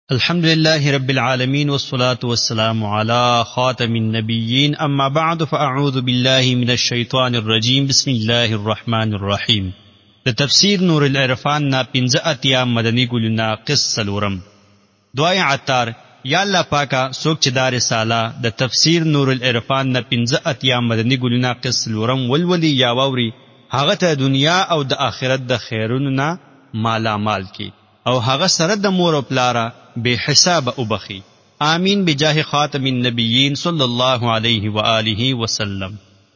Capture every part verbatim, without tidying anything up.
الحمد لله رب العالمين والصلاة والسلام على خاتم النبيين أما بعد فأعوذ بالله من الشيطان الرجيم بسم الله الرحمن الرحيم. د تفسیر نور العرفان نا پنځه اتیا مدنی ګلنا قصه لورم. دعای عطار یا الله پاکا سوک چې دا رساله د تفسیر نور العرفان نا پنځه اتیا مدنی ګلنا قصه لورم ولولي یا ووري هغه ته دنیا او د آخرت د خیرونو نا مالا مال کی او هغه سره د مور او پلاره بے حساب وبخي. آمین بجاه خاتم النبیین صلی الله علیه و آله وسلم.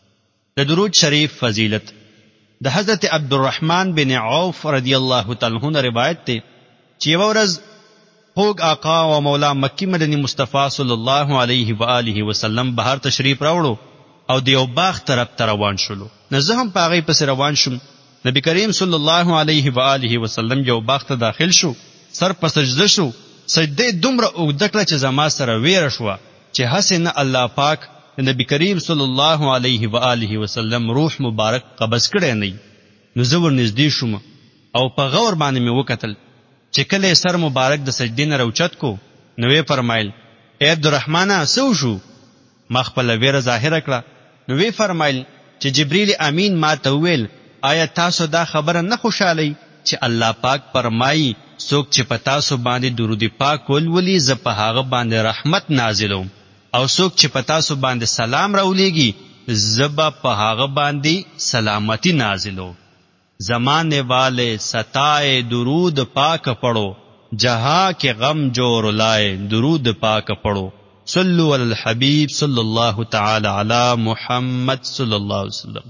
د درود شریف فضیلت د حضرت عبدالرحمن بن عوف رضی الله تعالی عنہ روایت ته چې یو ورځ خوږ آقا او مولا مکی مدنی مصطفی صلی الله علیه و آله وسلم بهر تشریف راوړو او د یو باغ طرف ته روان شولو. نه زه هم پاغې پس روان شوم. نبی کریم صلی الله علیه و آله وسلم یو باغ ته داخل شو، سر په سجده شو. سجده دومره اوږده کړه چې زما سره ویره شوه چې هسې نه الله پاک د نبی کریم صلی الله علیه و آله وسلم روح مبارک قبض کړی نه. نو زه ورنږدې شوم او په غور باندې مې وکتل چې کله سر مبارک د سجدې نه راوچت کو نو وی فرمایل ای عبدالرحمنه څه وشو؟ ما خپله ویره ظاهره کړه. نو وی فرمایل چې جبریل امین ما ته وویل آیا تاسو دا خبره نه خوشحالئ چې الله پاک فرمایي څوک چې په تاسو باندې درود پاک ولولي زه په هغه باندې رحمت نازلوم او څوک چې په تاسو باندې سلام راولېږي زه به په هغه باندې سلامتی نازلوم. زمانے والے ستائے درود پاک پڑھو جہاں کے غم جو رلائے درود پاک پڑھو صلو علی الحبیب صلی اللہ تعالی علی محمد صلی اللہ علیہ وسلم.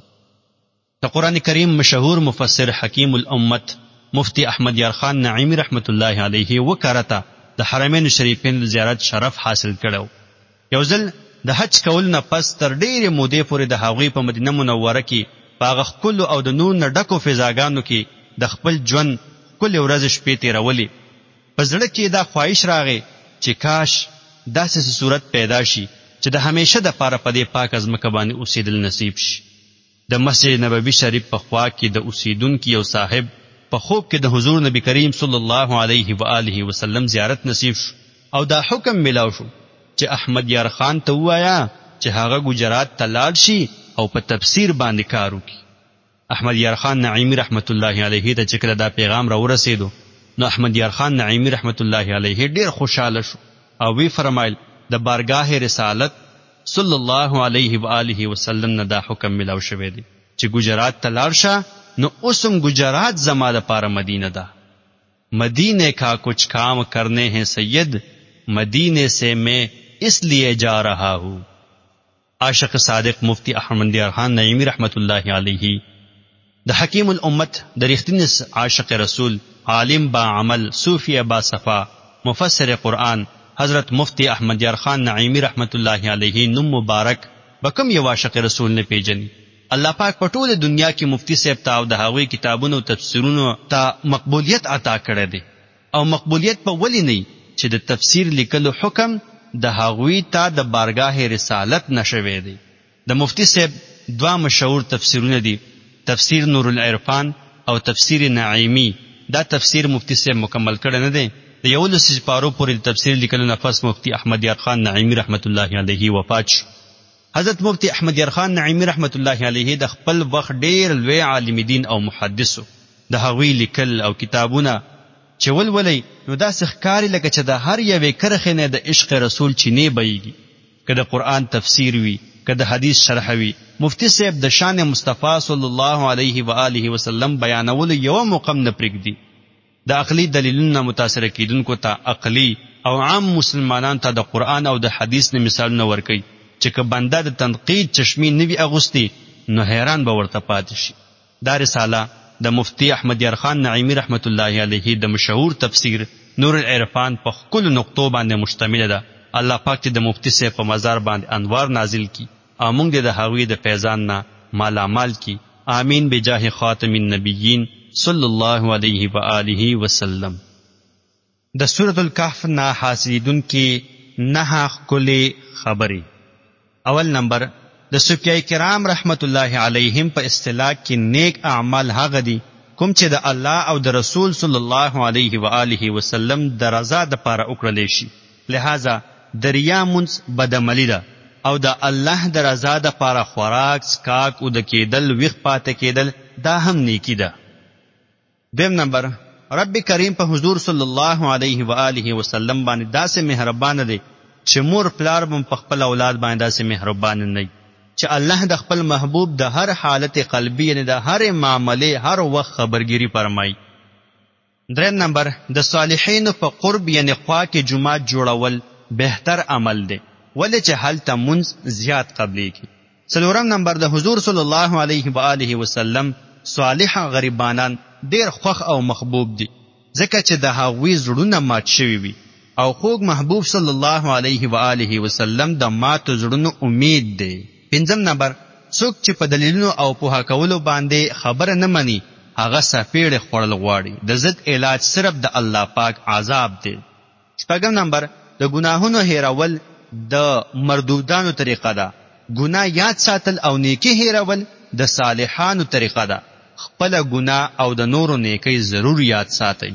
د قرآن کریم مشهور مفسر حکیم الامت مفتی احمد یار خان نعیمی رحمت الله علیه وکړه د حرمین شریفین زیارت شرف حاصل کړو. یو ځل د حج کول نه پس تر ډېرې مودې پورې د هغوی په مدینه منوره کې په هغه ښکلو او د نور نه ډکو فضاګانو کې د خپل ژوند ښکلې ورځې شپې تېرولې. په زړه کې دا خواهش راغی چې کاش داسې صورت پیدا شي چې د همیشه دپاره په دې پاک ځمکه باندې اوسېدل نصیب شي. د مسجد نبوي شریف په خوا کې د اوسیدونکي یو صاحب په خوب کې د حضور نبی کریم صلی الله علیه و آله وسلم زیارت نصیب شو او دا حکم ملاو شو چې احمد یار خان ته ووایا چې هغه ګجرات ته لاړ شي او په تفسیر باندې کار وکړي. احمد یار خان نعیمی رحمت الله علیه ته چې کله دا پیغام را ورسېدو نو احمد یار خان نعیمی رحمت الله علیه ډېر خوشحاله شو او وی فرمایل د بارگاه رسالت صلی الله علیه و آله وسلم نه دا حکم ملاو شوی دی چې ګجرات ته لاړ شه. نو اوسم گجرات زما دپاره مدینہ دا مدینے کا کچھ کام کرنے ہیں سید مدینے سے میں اس لیے جا رہا ہوں. عاشق صادق مفتی احمد یار خان نعیمی رحمت الله علیه د حکیم الامت د رښتینی عاشق رسول عالم با عمل صوفی با صفا مفسر قرآن حضرت مفتی احمد یار خان نعیمی رحمت الله علیه نوم مبارک بکم یو عاشق رسول نه پیژني. الله پاک په ټوله دنیا کې مفتی صاحب ته او د هغوی کتابونو او تفسیرونو ته مقبولیت عطا کړی دی او مقبولیت په ولې نه چې د تفسیر لیکلو حکم د هغوی ته د بارگاه رسالت نشوی دی. د مفتی صاحب دوه مشهور تفسیرونه دي، تفسیر نور العرفان او تفسیر نعیمی. دا تفسیر مفتی صاحب مکمل کړی نه دی. د یولسو سپارو پورې تفسیر لیکلو نه پس مفتی احمد یار خان نعیمی رحمت الله علیه وفات شو. حضرت مفتی احمد یار خان نعیمی رحمت الله علیه د خپل وخت ډیر لوی عالم دین او محدثو. د هغوی لیکل او کتابونه چې ولولئ نو داسې ښکاري لکه چې د هر یوې کرښې نه د عشق رسول چینې بهیږي. که د قرآن تفسیر وي، که د حدیث شرح وي، مفتی صاحب د شان مصطفی صلی الله علیه و آله وسلم بیانولو یوه موقع نه پرېږدي. د عقلي دلیلونو متاثره کیدونکو ته عقلي او عام مسلمانانو ته د قرآن او د حدیث نه مثالونه ورکوي چې که بنده د تنقید چشمی نوی اغوستی نو حیران به ورته پاتې شي. دا رساله د مفتی احمد یار خان نعیمی رحمت الله علیه د مشهور تفسیر نور العرفان په ښکلو نقطو باندې مشتمله ده. الله پاک دې د مفتی صاحب په مزار باندې انوار نازل کی او موږ دې د هغوی د فیضان نه مالامال کی. آمین بجاه خاتم النبیین صلی الله علیه و آله وسلم. د سورة الکهف نه حاصلیدونکي نهه ښکلې خبرې. اول نمبر د صوفیای کرام رحمت الله علیهم په اصطلاح کې نیک اعمال هغه دي کوم چې د الله او د رسول صلی الله علیه و آله وسلم د رضا د پاره وکړل شي. لہذا د ریا مونږ بدعملی ده او د الله د رضا د پاره خوراک سکاک او د کېدل ویښ پاتې کېدل دا هم نیکی ده. دویم نمبر، رب کریم په حضور صلی الله علیه و آله وسلم باندې داسې مهربان دی چې مور پلار هم په خپل اولاد باندې داسې مهربان نه وي چې الله د خپل محبوب د هر حالت قلبی یعنی د هر معاملې هر وخت خبرګيري فرمایي. دریم نمبر، د صالحین په قرب یعنی خوا کې جماعت جوړول بهتر عمل دی ولې چې هلته مونږ زیات قبلېږي. څلورم نمبر، د حضور صلی الله علیه و آله وسلم صالح غریبانان ډیر خوښ او محبوب دي ځکه چې د هغوی زړونه مات شوي وي او خوږ محبوب صلی الله علیه و آله وسلم د ماتو زړونو امید دی. پنځم نمبر، څوک چې په دلیلونو او پوهه کولو باندې خبره نه مني هغه سپېړې خوړل غواړي. د ضد علاج صرف د الله پاک عذاب دی. شپږم نمبر، د ګناهونو هیرول د مردودانو طریقه ده. ګناه یاد ساتل او نیکی هیرول د صالحانو طریقه ده. خپل ګناه او د نورو نیکی ضرور یاد ساتئ.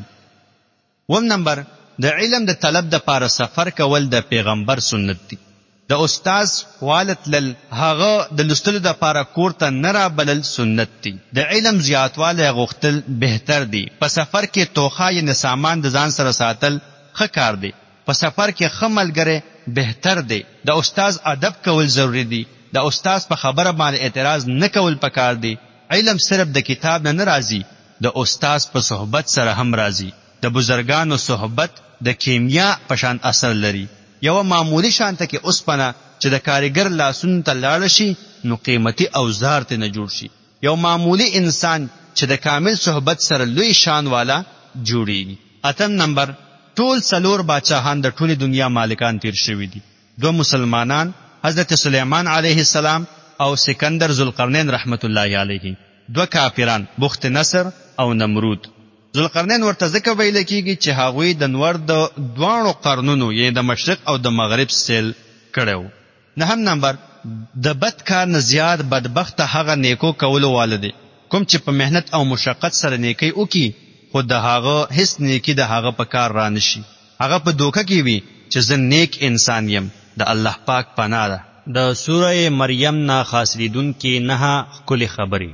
اووم نمبر، د علم د طلب د پاره سفر کول د پیغمبر سنت دی. د استاد والد لل هغه د لستلو د پاره کور ته نه رابلل سنت دی. د علم زیاتواله غوښتل بهتر دی. په سفر کې توخه یې سامان د ځان سره ساتل ښه کار دی. په سفر کې ښه ملګری بهتر دی. د استاد ادب کول ضروری دی. د استاد په خبره باندې اعتراض نه کول پکار دی. علم صرف د کتاب نه راځي، د استاد په صحبت سره هم راځي. د بزرګانو صحبت د کیمیا په شان اثر لري. یو معمولی شانته کې اوسپنه چې د کاریګر لاسونو ته لاړ شي نو قیمتي اوزار ته نه جوړ شي. یو معمولی انسان چې د کامل صحبت سره لوی شان والا جوړیږي. اتم نمبر، ټول څلور بادشاهان د ټولې دنیا مالکان تیر شوي دي. دو مسلمانان حضرت سلیمان علیه السلام او سکندر ذوالقرنین رحمت الله علیه. دو کافران بخت نصر او نمرود. ذوالقرنین ورته ځکه ویل کېږي چې هغوی د نور د دواړو قرنونو یعنی د مشرق او د مغرب سیل کړی و. نهم نمبر، د بد کار نه زیات بدبخته هغه نیکو کولو والده کوم چې په مهنت او مشقت سره نیکی وکي خو د هغه هیڅ نیکی د هغه په کار را نشي. هغه په دوکه کې وي چې زه نیک انسان یم. د الله پاک پناه ده. د سوره مریم نه خاصلیدونکې نه ښکلې خبرې.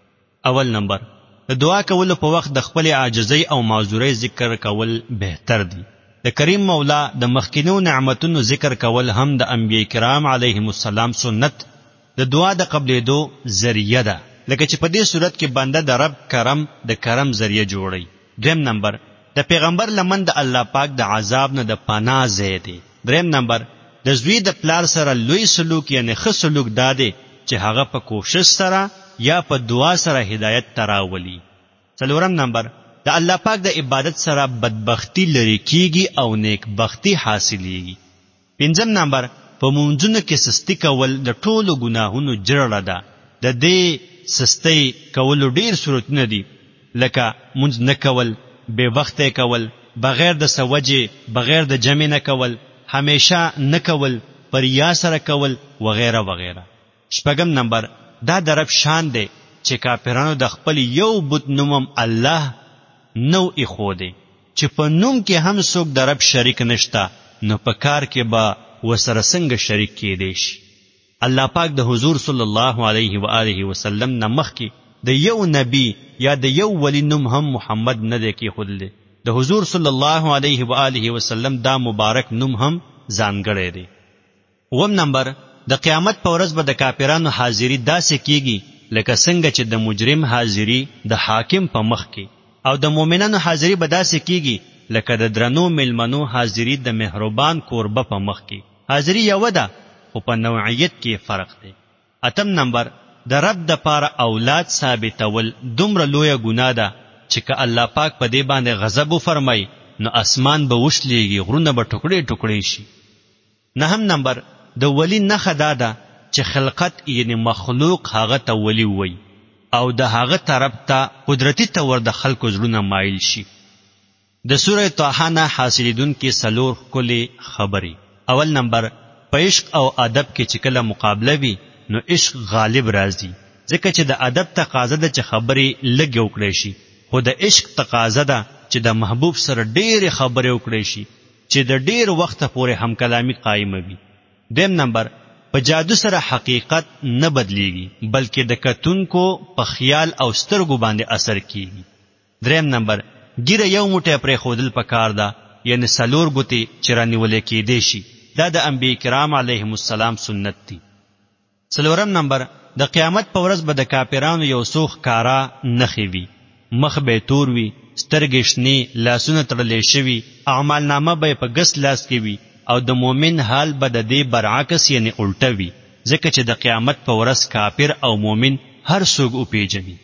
اول نمبر، د دعا کولو په وخت د خپل عاجزۍ او معذورۍ ذکر کول بهتر دی. د کریم مولا د مخکینو نعمتونو ذکر کول هم د انبیاء کرام علیهم السلام سنت د دعا د قبلېدو ذریعہ ده، لکه چې په دې صورت کې بنده د رب کرم د کرم ذریعہ جوړي. دویم نمبر، د پیغمبر لمن د الله پاک د عذاب نه د پناه ځای دی. دریم نمبر، د زوی د پلار سره لوی سلوک یعنی ښه سلوک داده چې هغه په کوشش سره یا په دعا سره هدایت تراولي. څلورم نمبر، د الله پاک د عبادت سره بدبختی لري کیږي او نیک بختی حاصلېږي. پنځم نمبر، په مونځونو کې سستی کول د ټولو ګناهونو جړه ده. د دې سستی کولو ډیر صورتونه دي لکه مونځ نه کول، بے وخته کول، بغیر د سوجې بغیر د جمع نه کول، همیشه نه کول، پریا سره کول وغیرہ وغیرہ. شپږم نمبر، دا د رب شان دی چې کافرانو د خپل یو بت نومم الله نو ایخوده چې په نوم کې هم څوک د رب شریک نشتا نو په کار کې به وسره څنګه شریک کېدی شي. الله پاک د حضور صلی الله علیه و آله وسلم نه مخکې د یو نبی یا د یو ولی نوم هم محمد نه دی کېښودلی. د حضور صلی الله علیه و آله وسلم دا مبارک نوم هم ځانګړی دی. اووم نمبر، د قیامت په ورځ به د کافرانو حاضری داسې کیږي لکه څنګه چې د مجرم حاضری د حاکم په مخ کې، او د مؤمنانو حاضری به داسې کیږي لکه د درنو ملمنو حاضری د مهربان کوربه په مخ کې. حاضری یو ده خو په نوعیت کې فرق دی. اتم نمبر، د رب د پاره اولاد ثابتول دومره لویه ګناه ده چې که الله پاک په دې باندې غضب وفرمای نو اسمان به وشلیږي، غرونه به ټوکړې ټوکړې شي. نهم نمبر، د ولی نښه دا ده چې خلقت یعنی مخلوق هغه ته ولی وي او د هغه طرف ته قدرتی تور د خلکو زړونه مایل شي. د سوره طه نه حاصلیدونکې څلور ښکلې خبرې. اول نمبر، په عشق او ادب کې چې کله مقابله وي نو عشق غالب راځي ځکه چې د ادب تقاضا ده چې خبرې لږ وکړې شي خو د عشق تقاضا ده چې د محبوب سره ډېرې خبرې وکړې شي چې د ډېر وخت پورې هم کلامي قائمه وي. دیم نمبر، په جادو سره حقیقت نه بدلیږي بلکې د کتونکو په خیال او سترګو باندې اثر کیږي. دریم نمبر، ګیره یو موټی پرې خودل پکار ده، یعنی سلور ګوتې چې رانیولې کېدې شي. دا د انبیاء کرام علیهم السلام سنت دي. څلورم نمبر، د قیامت په ورځ به د کافرانو یو څو ښکارا نښې وي. مخ به تور وي، سترګې شنې، لاسونه تړلې شوي، اعمال نامه به په ګس لاس کې وي او د مؤمن حال به د دې برعکس یعنی الټه وي، ځکه چې د قیامت په ورځ کافر او مؤمن هر څوک وپېژني.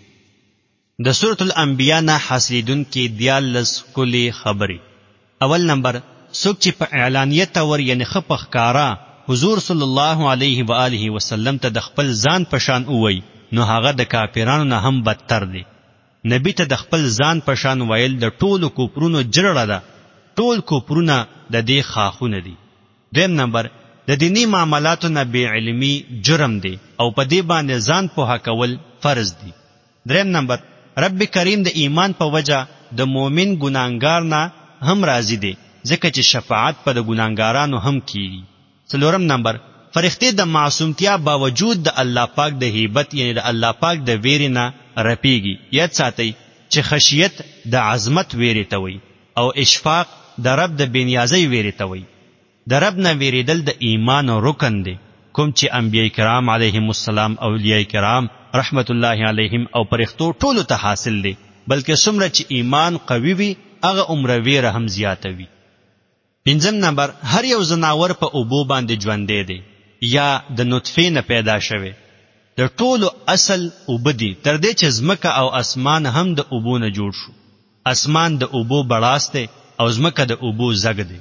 د سورة الانبیاء نه حاصلېدونکې دیارلس ښکلې خبرې. اول نمبر، څوک چې په اعلانیه تور یعنی ښه په ښکارا حضور صلی الله علیه و آله وسلم ته د خپل ځان په شان ووایي نو هغه د کافرانو نه هم بدتر دی. نبی ته د خپل ځان په شان ویل د ټولو کوپرونو جرړه ده. ټول کوپرونه د دې خاخونه دي. دویم نمبر، د دینی معاملاتو نه بې علمي جرم دی او په دې باندې ځان پوهه کول فرض دي. دریم نمبر، رب کریم د ایمان په وجه د مؤمن ګناهګار نه هم راضي دی، ځکه چې شفاعت په د ګناهګارانو هم کیږي. څلورم نمبر، فرښتې د معصومتیا باوجود د الله پاک د هیبت یعنی د الله پاک د ویرې نه رپیږي. یاد ساتئ چې خشیت د عظمت ویرې ته وي او اشفاق د رب د بېنیازۍ ویرې ته وي. د رب نه ویرېدل د ایمان رکن دی، کوم چې انبیاء کرام علیهم السلام، اولیاء کرام رحمت الله علیهم او فرښتو ټولو ته حاصل دی، بلکې څومره چې ایمان قوي وي هغه عمره ویره هم زیاته وي. پنځم نمبر، هر یو زناور په اوبو باندې ژوندی دی یا د نطفې نه پیدا شوی. د ټولو اصل اوبه دي، تر دې چې ځمکه او اسمان هم د اوبو نه جوړ شو. اسمان د اوبو بړاس دی او ځمکه د اوبو زګ دی.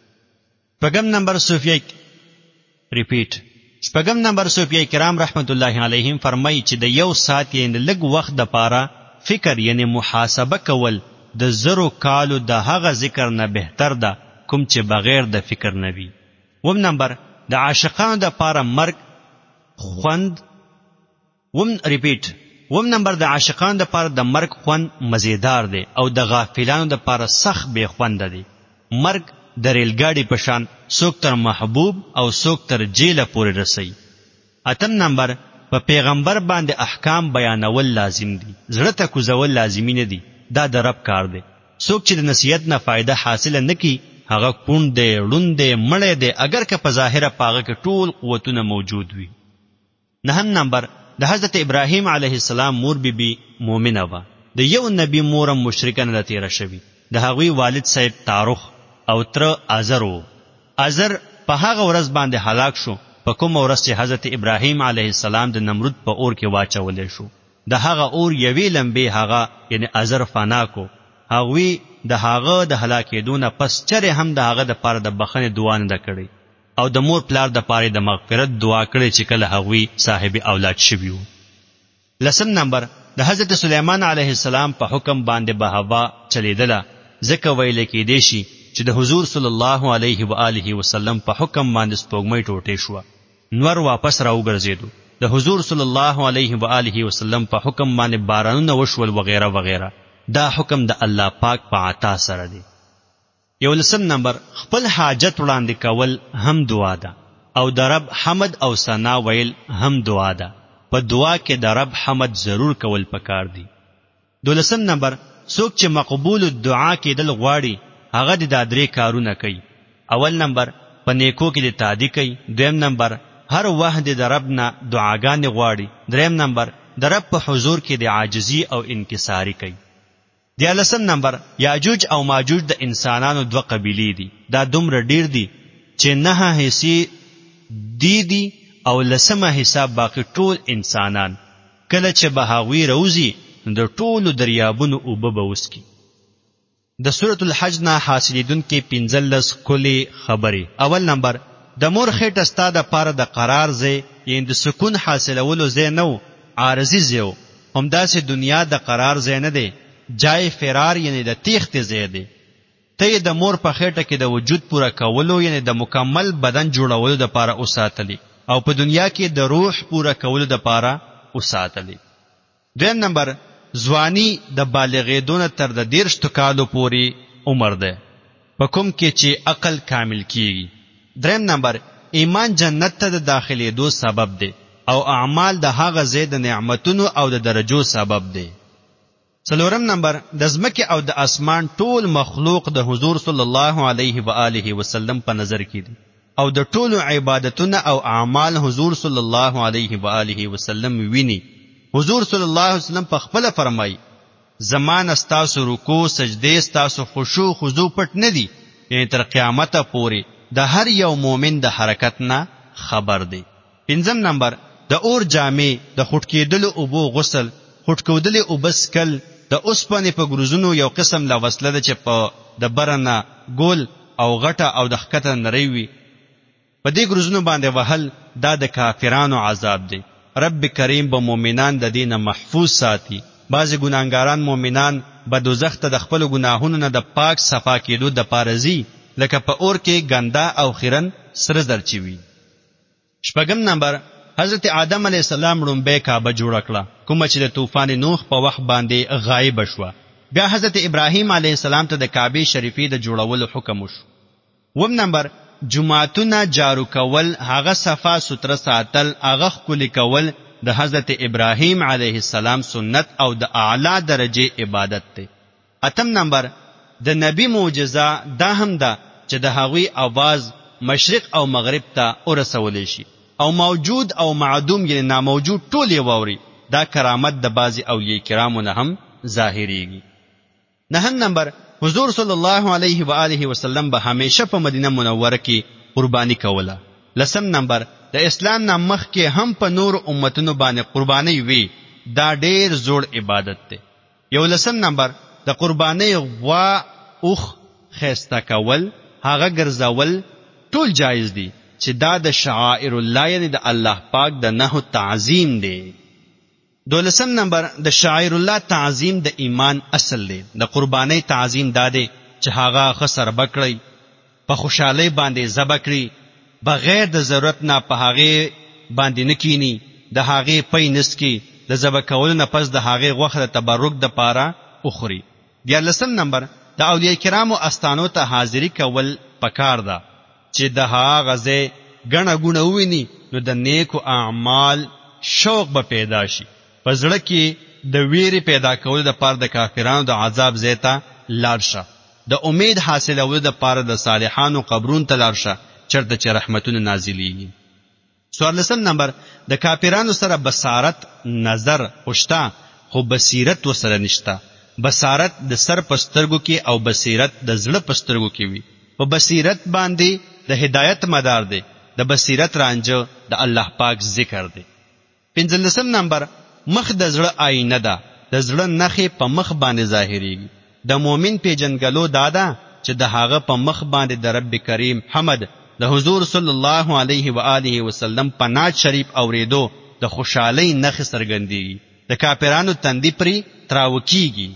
شپږم نمبر، صوفیه ریپیټ شپږم نمبر صوفیه کرام رحمت الله علیهم فرمایي چې د یو ساعت یعنی لږ وخت د پاره فکر یعنی محاسبه کول د زرو کالو د هغه ذکر نه بهتر ده کوم چې بغیر د فکر نه وي. وم نمبر، د عاشقانو د پاره مرګ خوند وم ریپیټ وم نمبر، د عاشقانو د پاره د مرګ خوند مزیدار دی او د غافلانو د پاره سخت بے خوند دی. مرګ د ریلګاډي په شان څوک تر محبوب او څوک تر جیله پورې رسي. اتم نمبر، په پیغمبر باندې احکام بیانول لازم دي، زړه ته کوزول لازمي نه دي. دا د رب کار دی. څوک چې د نصیحت نه فائدہ حاصله نکي هغه کون دی، ړوند دی، مړی دی، اگر که په ظاهره پاغه کې ټول قوتونه موجود وي. نهم نمبر، د حضرت ابراهیم علیه السلام مور بی بی مومنه وه. د یو نبی مورم مشرکه نه تیره شوي. د هغوی والد صاحب تاروخ او تر آزر و. آزر په هغه ورځ باندې هلاک شو په کومه ورځ چې حضرت ابراهیم علیه السلام د نمرود په اور کې واچولی شو. د هغه اور یوې لمبې هغه یعنی آزر فنا کو. هغوی د هغه د هلاکېدو نه پس چرې هم د هغه د پاره د بخښنې دعا نه ده کړې او د مور پلار د پاره د مغفرت دعا کړې چې کله هغوی صاحب اولاد شوي وو. لسم نمبر، د حضرت سلیمان علیه السلام په حکم باندې به هوا چلیدله، ځکه ویل کېدی شي چې د حضور صلی الله علیه و آله وسلم په حکم باندې سپوږمۍ ټوټې شوه، نور واپس راوګرځېدو. د حضور صلی الله علیه و آله وسلم په حکم باندې بارانونه وشول وغیره وغیره. دا حکم د الله پاک په عطا سره دی. یو لسم نمبر، خپل حاجت وړاندې کول هم دعا ده او د رب حمد او ثنا ویل هم دعا ده. په دعا کې د رب حمد ضرور کول پکار دي. دولسم نمبر، څوک چې مقبول الدعا کېدل غواړي هغه د درې کارونه کوي. اول نمبر، په نیکو کې د تادی کوي. دویم نمبر، هر وخت د رب نه دعاګانې غواړي. دریم نمبر، د رب په حضور کې د عاجزي او انکساري کوي. دیالسم نمبر، یاجوج او ماجوج د انسانانو دوه قبیلې دي. دا دومره ډیر دي چې نه حصې دی دي او لسمه حساب باقی ټول انسانان. کله چې به هغوی روزي د ټولو دریابونو اوبه به وسکي. د سورة الحج نه حاصلېدونکې پنځلس ښکلې خبرې. اول نمبر، د مور خېټه ستا د پاره د قرار ځای یعنې د سکون حاصلولو ځای نه و، عارضي ځای و. همداسې دنیا د قرار ځای نه دی، جای فرار یعنی د تیښتې ځای دی. ته یې د مور په خېټه کې د وجود پوره کولو یعنی د مکمل بدن جوړولو دپاره وساتلی او په دنیا کې د روح پوره کولو دپاره وساتلی. دویم نمبر، ځواني د بالغېدو نه تر د دیرشتو کالو پورې عمر دی په کوم کې چې عقل کامل کیږي. دریم نمبر ایمان جنت ته د داخلېدو سبب دی او اعمال د هغه ځای د نعمتونو او د درجو سبب دی. څلورم نمبر د ځمکې او د اسمان ټول مخلوق د حضور صلی الله علیه و آله وسلم په نظر کې دي او د ټولو عبادتونه او اعمال حضور صلی الله علیه و آله وسلم ویني. حضور صلی الله علیه وسلم په خپل فرمای زمان استاسو رکوع سجده استاسو خشوع خضوع پټ نه دي، یعنی تر قیامت پورې د هر یو مؤمن د حرکت نه خبر دی. پنځم نمبر د اور جامې د خټ کېدلو اوبو غسل، خټ کېدلې اوبه څکل، د اوسپنې په ګروزونو یو قسم لا وسله ده چې په د برنه ګول او غټه او د ښکته نری وي، په دې ګروزونو باندې وهل دا د کافرانو عذاب دی. رب کریم به مؤمنان د دینه محفوظ ساتي. بعضې ګناهګاران مؤمنان به دوزخ ته د خپلو ګناهونو نه د پاک صفا کېدو دپاره ځي، لکه په اور کې ګنده او خیرن سره زر چې وي. شپږم نمبر حضرت آدم علیه السلام لومبۍ کعبه جوړه کړه کومه چې د طوفان نوح په وخت باندې غایبه شوه. بیا حضرت ابراهیم علیه السلام ته د کعبې شریفې د جوړولو حکم وشو. اووم نمبر جمعتونه جارو کول، هغه صفا ستره ساتل، هغه ښکلي کول د حضرت ابراهیم علیه السلام سنت او د اعلی درجه عبادت دی. اتم نمبر د نبی معجزه دا هم ده چې د هغوی آواز مشرق او مغرب ته ورسولی شي او موجود او معدوم یعنی ناموجود ټول یې واوري. دا کرامت د بعضې اولیاء کرامو نه هم ظاهریږي. نهم نمبر حضور صلی الله علیه و آله وسلم به همیشه په مدینه منوره کې قربانی کوله. لسم نمبر د اسلام نه مخکې هم په نور امتونو باندې قربانی وی، دا ډیر زوړ عبادت دی. یو لسم نمبر د قربانی غوا اوخ خیسته کول، هغه ګرځول ټول جایز دي چې دا د شعائر الله یعنی د الله پاک د نهو تعظیم دی. دولسم نمبر د شعائر الله تعظیم د ایمان اصل دی. د قربانی تعظیم دا دی چې هغه خسر بکړي، په خوشحالی باندې ذبح کړي، بغیر د ضرورت نه په هغې باندې نه کینی، د هغې پی نسکي، د ذبح کولو نه پس د هغې غوښه د تبرک دپاره وخوري. دیارلسم نمبر د اولیاء کرامو استانو ته حاضري کول پکار ده چې د هغه ځای ګڼه ګوڼه وویني نو د نیکو اعمال شوق به پیدا شي. په زړه کې د ویرې پیدا کولو دپاره د کافرانو د عذاب ځای ته لاړ شه. د امید حاصلولو دپاره د صالحانو قبرونو ته لاړ شه چېرته چې رحمتونه نازلیږي. څوارلسم نمبر د کافرانو سره بصارت نظر خوشته خو بصیرت ورسره نشته. بصارت د سر په سترګو کې او بصیرت د زړه په سترګو کې وي. په بصیرت باندې د هدایت مدار دی، د بصیرت رانجه د الله پاک ذکر دی. پنځلسم نمبر مخ د زړه آینه ده، د زړه نښې په مخ باندې ظاهریږي. د مؤمن پیژنګلو دا ده چې د هغه په مخ باندې د رب کریم حمد، د حضور صلی الله علیه و آله وسلم په نعت شریف اوریدو د خوشحالۍ نښې څرګندېږي. د کافرانو تندي پرې تراو کیږي.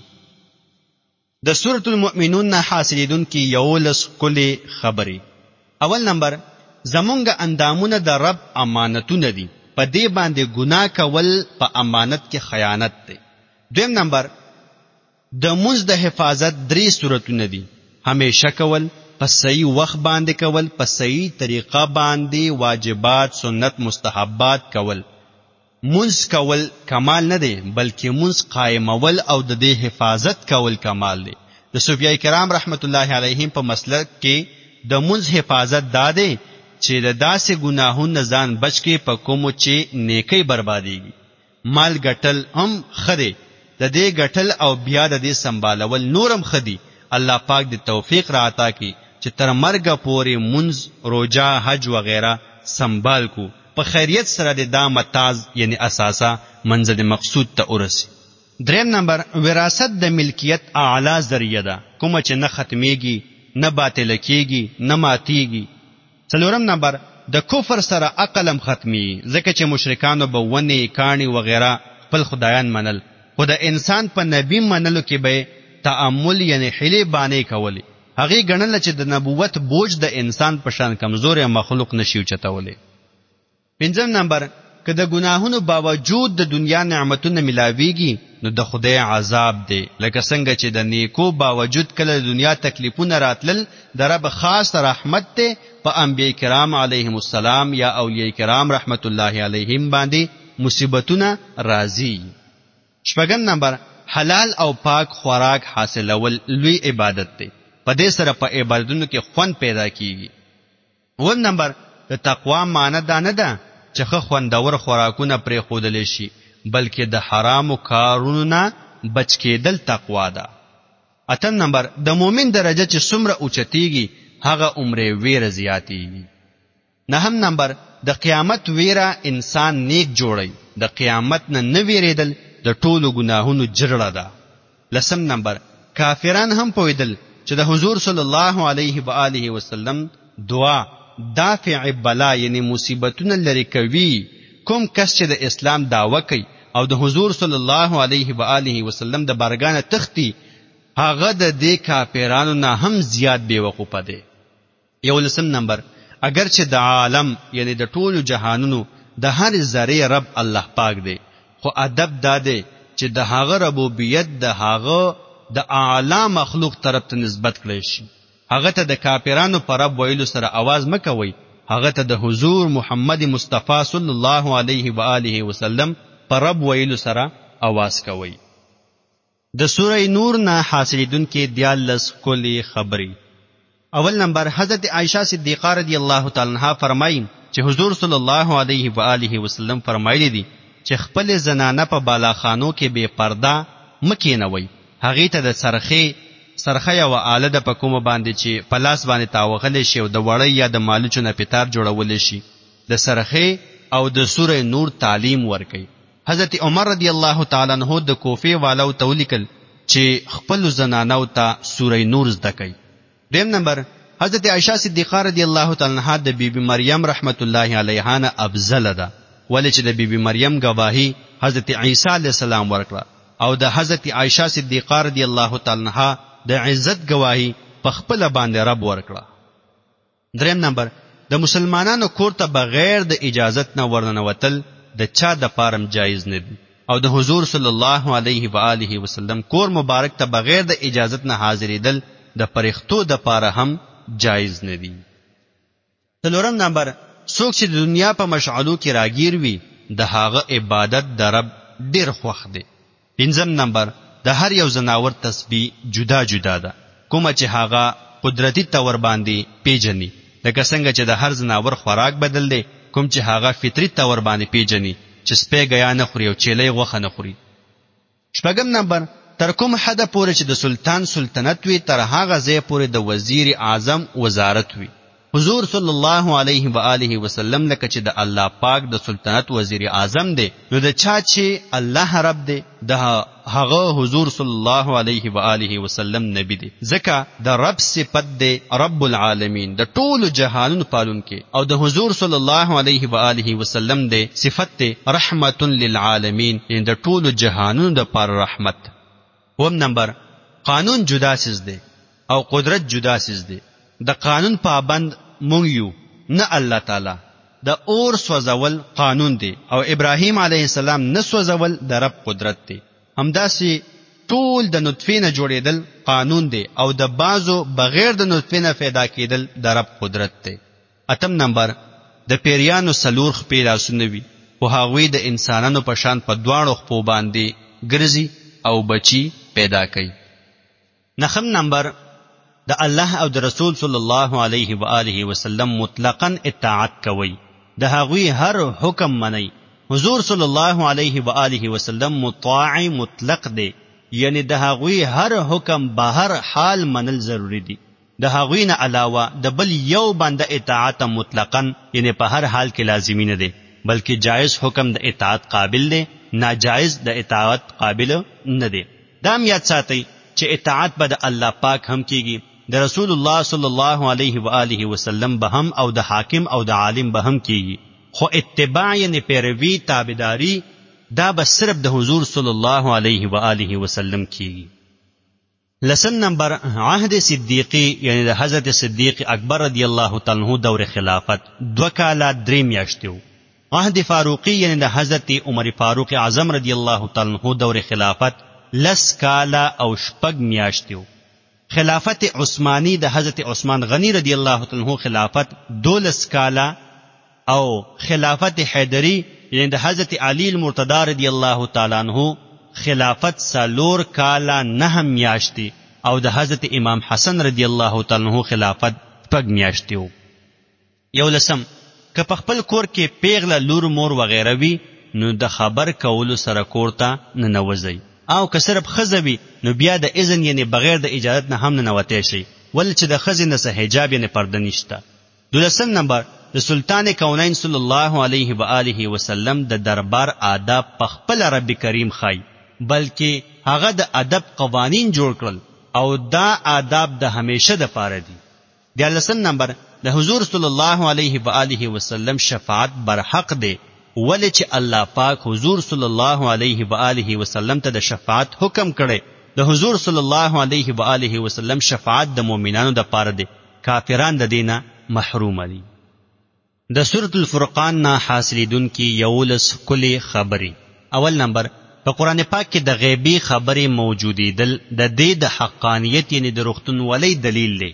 د سورة المؤمنون نه حاصلیدونکي یولس ښکلې خبرې. اول نمبر زمونږ اندامونه د رب امانتونه دي، په دې باندې ګناه کول په امانت کې خیانت دی. دویم نمبر د مونځ د حفاظت درې صورتونه دي، همیشه کول، په صحیح وخت باندې کول، په صحیح طریقه باندې واجبات سنت مستحبات کول. مونځ کول کمال نه دی بلکې مونځ قائمول او د دې حفاظت کول کمال دی. د صوفیای کرام رحمت الله علیهم په مسلک کې د مونځ حفاظت دا دی چې د داسې ګناهونو ځان بچ کې په کومو چې نیکی بربادیږي. مال ګټل هم ښه دی، د دې ګټل او بیا د دې سنبالول نورم ښه دي. الله پاک د توفیق را عطا کړي چې تر مرګه پورې مونځ، روژه، حج وغیره سنبال کو، په خیریت سره د دا متاز یعنی اساسا منزل مقصود ته ورسی. دریم نمبر وراثت د ملکیت اعلی ذریعہ ده کومه چې نه ختمیږي، نه باطل کیږي، نه ماتیږي. څلورم نمبر د کفر سره عقلم ختمی، ځکه چې مشرکانو به ونی کانی وغیره خپل خدایان منل، خو د انسان په نبی منلو کې به تعامل یعنی حیلې بانې کولی. هغې ګڼله چې د نبوت بوج د انسان په شان کمزور مخلوق نشي اوچتولی. پنځم نمبر که د ګناهونو باوجود د دنیا نعمتونه ملاویږي نو د خدای عذاب دی. لکه څنګه چې د نیکو باوجود کله د دنیا تکلیفونه راتلل د رب خاص رحمت ته په انبیاء کرام علیهم السلام یا اولیاء کرام رحمت الله علیهم باندې مصیبتونه راځي. شپږم نمبر حلال او پاک خوراک حاصلول لوی عبادت دی. په دې سره په عبادتونو کې خوند پیدا کیږي. و نمبر د تقوا معنی دا نه ده چې خو خوندور خوراکونه پرې خودل شي، بلکې د حرامو کارونو نه بچ کېدل تقوا ده. اتم نمبر د مؤمن درجه چې څومره اوچتیږي هغه عمره ویره زیاتیږي. نهم نمبر د قیامت ویره انسان نیک جوړي. د قیامت نه نه ویریدل د ټولو ګناهونو جرړه ده. لسم نمبر کافران هم پویدل چې د حضور صلی الله علیه و آله وسلم دعا دافع بلا یعنی مصیبتونه لري کوي. کوم کس چې د اسلام دعوه کوي او د حضور صلی الله علیه و آله وسلم د بارګانه تختی، هغه د دې کافرانو نه هم زیات بیوقوفه دی. یو لسم نمبر اگر چې د عالم یعنی د ټولو جهانونو د هر ذره رب الله پاک دی، خو ادب دا دی چې د هغه ربوبیت د هغه د اعلی مخلوق طرف ته نسبت کړی شي. هغه ته د کافرانو پر رب ویلو سره आवाज مکوي، هغه ته د حضور محمد مصطفی صلی الله علیه و آله وسلم پر رب ویلو سره आवाज کوي. د سوره نور نه حاصلېدون کې دیالس کلی خبري. اول نمبر حضرت عائشہ صدیقہ رضی الله تعالی عنها فرمایي چې حضور صلی الله علیه و آله وسلم فرمایلی دي چې خپل زنانه په بالاخانو کې بے پرده مکینوي. هغه ته د سرخی سرخه او آله د پکوم باندې چې پلاس باندې تاوغل شي او د وړي یا د مالچو نه پتار جوړول شي. د سرخه او د سوره نور تعلیم ورکي. حضرت عمر رضی الله تعالی عنہ د کوفه والو تولیکل چې خپل زنانو ته سوره نور زده کوي. دیم نمبر حضرت عائشہ صدیقہ رضی الله تعالی عنها د بیبي مریم رحمت الله علیها نه افضل ده، ولې چې د بیبي مریم گواهی حضرت عیسی علیہ السلام ورکړه او د حضرت عائشہ صدیقہ رضی الله تعالی عنها د عزت گواهی په خپل باندې رب ورکړه. دریم نمبر د مسلمانانو کور ته بغیر د اجازت نه ورننوتل د چا د پارم جایز نه دي او د حضور صلی الله علیه و آله وسلم کور مبارک ته بغیر د اجازت نه حاضرېدل د پرختو د پاره هم جایز نه دي. څلورم نمبر څوک چې د دنیا په مشعلو کې راګیر وي د هغه عبادت د رب ډیر خوښ دی. پنځم نمبر د هر یو زناور تسبیح جدا جدا ده، کومه چې هغه قدرتی تور باندې پیژني، لکه څنګه چې د هر زناور خوراک بدل دی، کوم چې هغه فطری تور باندې پیژني چې سپی غیا نه خوري او چيلې غوخه نه خوري. شپږم نمبر تر کوم حد پورې چې د سلطان سلطنت وي تر هغه ځای پورې د وزیر اعظم وزارت وي. حضور صلی الله علیه و آله وسلم لکه چې د الله پاک د سلطنت وزیر اعظم دی، نو د چا چې الله رب دی د هغه حضور صلی الله علیه و آله وسلم نبی دی. ځکه د رب صفت دی رب العالمین د ټولو جهانونو پالونکی، او د حضور صلی الله علیه و آله وسلم دی صفت دی رحمت للعالمین یعنی د ټولو جهانونو د پر رحمت. وم نمبر قانون جدا سیز دی او قدرت جدا سیز دی. د قانون پابند مونږ یو نه الله تعالی. د اور سوځول قانون دی او ابراهیم علیه السلام نه سوځول د رب قدرت دی. همداسې ټول د نطفه نه جوړېدل قانون دی او د بازو بغیر د نطفه نه پیدا کېدل د رب قدرت دی. اتم نمبر د پیریانو سلور خپې لاسونه وي، خو هغوی د انسانانو په شان په دواړو خپو باندې ګرځي او بچی پیدا کوي. نخم نمبر د الله او د رسول صلی الله علیه و آله وسلم مطلقاً اطاعت کوي، د هغوی هر حکم منئ. حضور صلی الله علیه و آله وسلم مطاع مطلق دی، یعنی د هغوی هر حکم به هر حال منل ضروری دی. د هغوی نه علاوه د بل یو بنده اطاعت مطلقاً یعنی په هر حال کې لازمی نه دی، بلکې جائز حکم د اطاعت قابل دی، ناجائز د اطاعت قابل نه دی. دا هم یاد ساتئ چې اطاعت به د الله پاک هم کیږي، د رسول الله صلی الله علیه و آله وسلم به هم او د حاکم او د عالم به هم کیږي، خو اتباع یعنی پیروی تابعداری دا به صرف د حضور صلی الله علیه و آله وسلم کیږي. لسم نمبر عهد صدیقی یعنی د حضرت صدیق اکبر رضی الله تعالی عنہ دور خلافت دو کاله درې میاشتې و. عهد فاروقی یعنی د حضرت عمر فاروق اعظم رضی الله تعالی عنہ دور خلافت لس کالا او شپږ میاشتې. خلافت عثمانی د حضرت عثمان غنی رضی الله تعالی عنہ خلافت دولس کالا او خلافت حیدری یعنی د حضرت علی المرتضی رضی الله تعالی عنہ خلافت سالور کالا نه میاشتې او د حضرت امام حسن رضی الله تعالی عنہ خلافت پګ میاشتې. یو لسم که په خپل کور کې پیغله لور مور وغیره وي نو د خبر کولو سره کور ته ننوځي، او که صرف ښځه وي نو بیا د اذن یعنی بغیر د اجازت نه هم ننوتی شي، ولې چې د ښځې نه څه حجاب یعنی پرده نشته. دولسم نمبر د سلطان کونین صلی الله علیه و آله وسلم د دربار آداب په خپل رب کریم خای، بلکې هغه د ادب قوانین جوړ کړل او دا آداب د همیشه د پاره دي. دیارلسم نمبر د حضور صلی الله علیه و آله وسلم شفاعت برحق دی، ولې چې الله پاک حضور صلی الله علیه و آله وسلم ته د شفاعت حکم کړي. د حضور صلی الله علیه و آله وسلم شفاعت د مؤمنانو د پاره دی، کافران د دینه محروم دي. د سورۃ الفرقان نه حاصلیدون کی یولس کلی خبري. اول نمبر په قران پاک کې د غیبی خبرې موجودي دل د دې د حقانیت یعنی د رښتون ولی دلیل دی.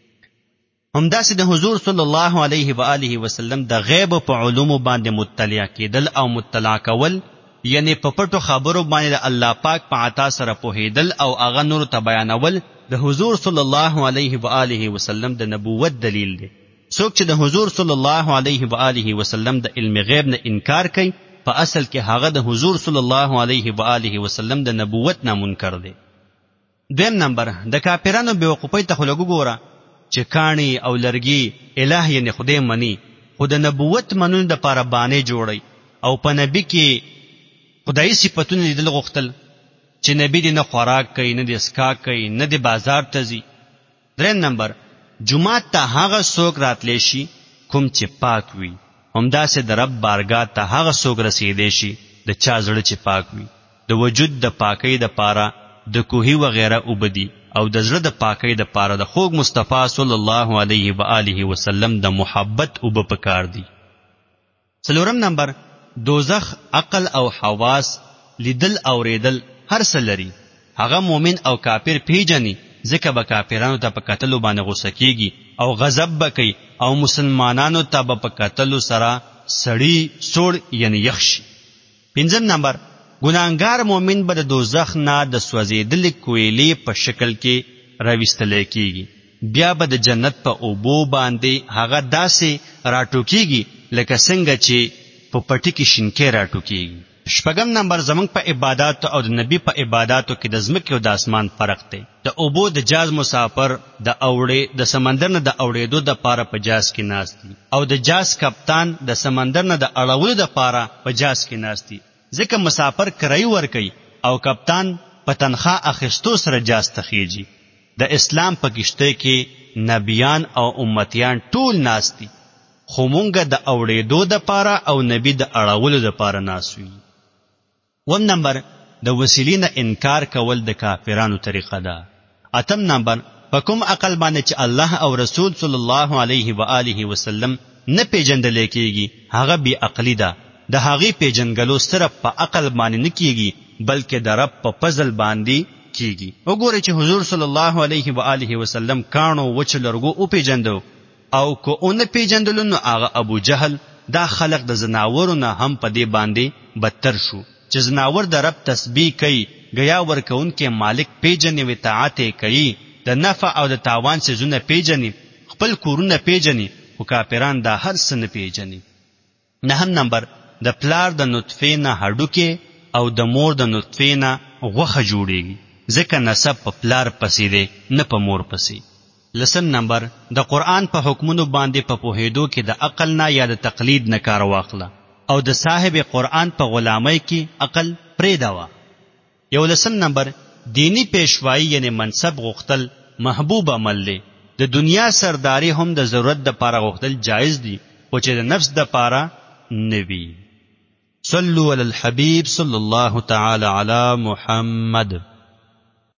همداسې د حضور صلی الله علیه و آله وسلم د غیب په علوم باندې مطلع کېدل او مطلع کول یعنی په پټو خبرو باندې د الله پاک په عطا سره پوهېدل او هغه نور ته بیانول د حضور صلی الله علیه و آله وسلم د نبوت دلیل دی. څوک چې د حضور صلی الله علیه و آله وسلم د علم غیب نه انکار کوي په اصل کې هغه د حضور صلی الله علیه و آله وسلم د نبوت نه منکر دی. دویم نمبر د کافرانو بیوقوفۍ ته خو لږ وګوره چې کاڼي او لرګي الہ یعنی خدای مني، خو د نبوت منلو دپاره بانې جوړي او په نبي کې خدایي صفتونه لیدل غوښتل چې نبي دې نه خوراک کوي، نه دې څښاک کوي، نه دې بازار ته ځي. دریم نمبر جومات ته هغه څوک راتلی شي کوم چې پاک وي، همداسې د رب بارګاه ته هغه څوک رسیدی شي د چا زړه چې پاک وي. د وجود د پاکۍ دپاره د کوهي وغیره اوبه دي او د زړه د پاکۍ دپاره د خوږ مصطفی صلی الله علیه و آله وسلم د محبت اوبه پکار دي. څلورم نمبر دوزخ عقل او حواس لیدل اوریدل هر څه لري، هغه مؤمن او کافر پیژني، ځکه به کافرانو ته په کتلو باندې غوسه کیږي او غضب به کوي او مسلمانانو ته به په کتلو سره سړی سوړ یعنی یخ شي. پنځم نمبر ګناهګار مؤمن به د دوزخ نه د سوځېدلې کویلې په شکل کې راویستلی کیږي، بیا به د جنت په اوبو باندې هغه داسې راټوکیږي لکه څنګه چې په پټي کې شینکۍ راټوکیږي. شپږم نمبر زمونږ په عباداتو او د نبی په عباداتو کې د ځمکې او د اسمان فرق دی. د اوبو د جاز مسافر د اوړې د سمندر نه د اوړېدو د پاره په جاز کې ناست دي او د جاز کپتان د سمندر نه د اړولو د پاره په جاز کې ناست دي، ځکه مسافر کرایي ورکوي او کپتان په تنخواه اخیستو سره جاز ته خیږي. د اسلام په کشتۍ کې نبیان او امتیان ټول ناست دي، خو مونږ د اوړېدو د پاره او نبی د اړولو د پاره ناست وي. وم نمبر د وسیلې نه انکار کول د کافرانو طریقه ده. اتم نمبر په کوم عقل باندې چې الله او رسول صلی الله علیه و آله وسلم نه پیژندل کېږي هغه بی عقلی ده. د هغې پیژنګلو صرف په عقل باندې نه کېږي بلکې د رب په فضل باندې کېږي. وګورئ چې حضور صلی الله علیه و آله وسلم کاڼو وچو لرګو وپیژندو او که اونه پیژندلو نو هغه ابو جهل دا خلق د زناورو نه هم په دې باندې بدتر شو چې زناور د رب تسبیح کوي، گیا ورکوونکې مالک پیژني و اطاعت کوي، د نفع او د تاوان څیزونه پیژني، خپل کورونه پیژني، خو کافران دا هر څه نه پیژني. نهم نمبر د پلار د نطفې نه هډوکې او د مور د نطفې نه غوښه جوړیږي، ځکه نسب په پلار پسې دی نه په مور پسې. لسم نمبر د قرآن په حکمونو باندې په پوهېدو کې د عقل نه یا د تقلید نه کار واخله او د صاحب قرآن په غلامۍ کې عقل پرېږدوه. یو لسم نمبر دینی پیشوایی یعنی منصب غوښتل محبوب عمل دی. د دنیا سرداری هم د ضرورت د پاره غوښتل جایز دي خو چې د نفس د پاره نه وي. صلوا علی الحبیب صلی الله تعالی علی محمد.